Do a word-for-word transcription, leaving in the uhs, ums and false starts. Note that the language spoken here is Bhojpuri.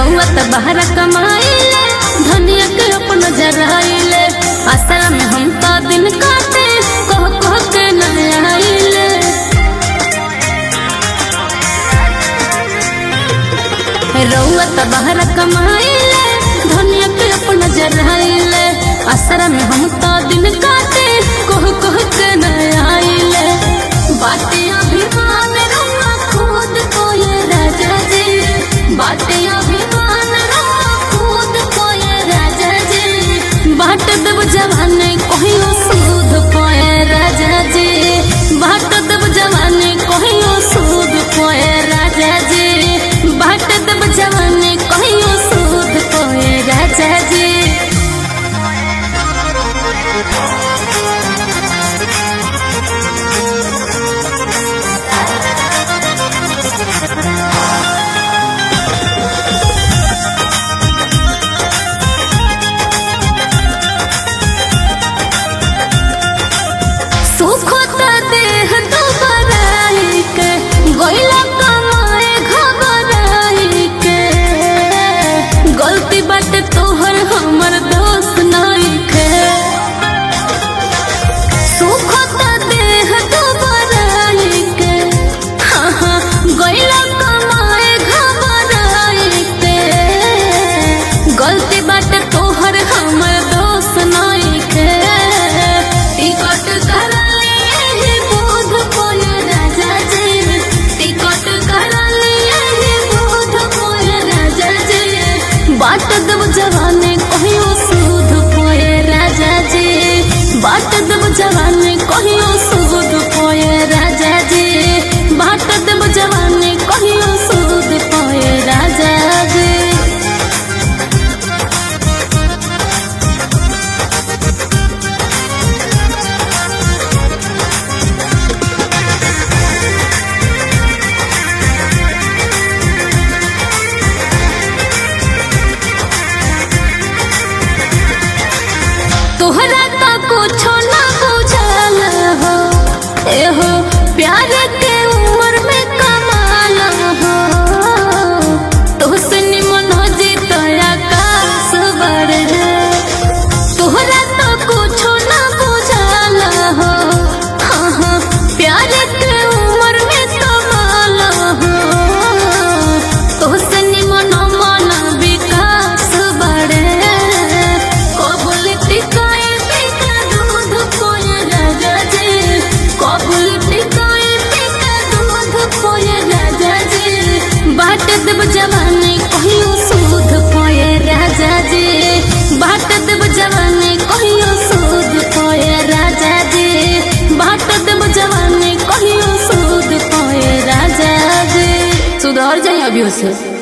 रउआ त बाहर कमाइले धनिया के अपन जराइले आसरा में हम तो दिन काटे कह कह के न आइले रउआ त बाहर कमाइले धनिया के अपन जराइले आसरा में हम तो दिन काटे कह कह के न आइले बाटे अभिमान रउआ खुद को ये राजा जी बाटे अभिमान रउआ खुद को ये राजा जी बाट देव जवाने कहियो सूद कोए राजा जी बाट देव जवाने कहियो सूद कोए राजा जी बाट देव जवाने कहियो सूद कोए राजा जी सुखता देह तो बराई के गोइला कमाए घबराई के गलती बात तोहर हमर दोस्त नहीं के सुखता देह तो बराई के हाँ हाँ गोइला कमाए घबराई के गलती बात तोहर हमर दोस्त नहीं के टिकट करा बाट देव जवाने कहियो सूद पोए राजा जी बाट देव जवाने कहियो सूद पोए राजा जी बाट देव जवाने कहियो सूद पोए राजा जी तोहरा तो कुछो ना बुझल हो एहो प्यार के उम्र में कमाल हो तोहसे निमन हो जीतो आकाश बढ़े तोहरा तो कुछो ना बुझल हो हाँ हाँ प्यार के उम्र में कमाल हो तोहसे निमन मन विकास बढ़े कबूल टिका बाट देव जवाने कहियो सूद पोए राजा जी बाट देव जवाने कहियो सूद पोए राजा जी बाट देव जवाने कहियो सूद पोए राजा जी सुधर जाए अभी से।